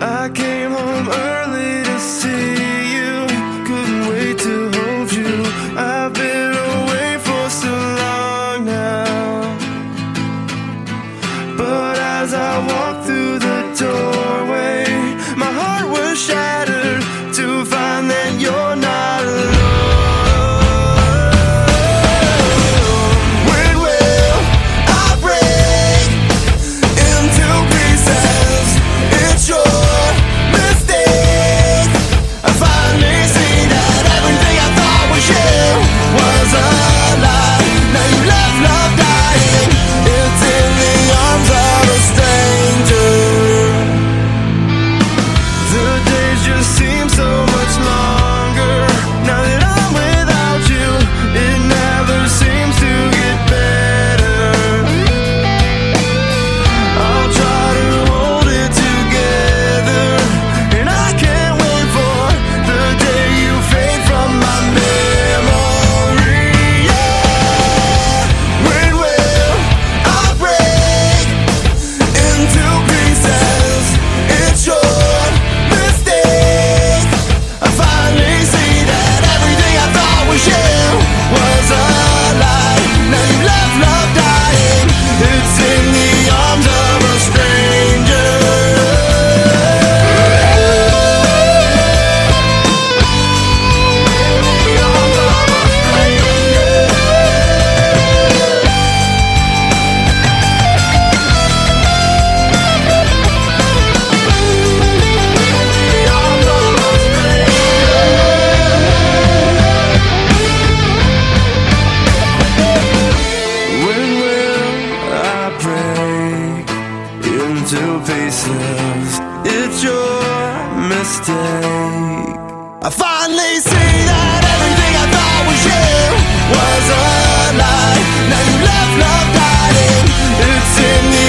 I came home early to see you, couldn't wait to hold you. I've been away for so long now, but as I walked through the doorway, my heart was shattered to find that you're not alone. Into pieces, it's your mistake. I finally see that everything I thought was you was a lie. Now you left love dying. It's in the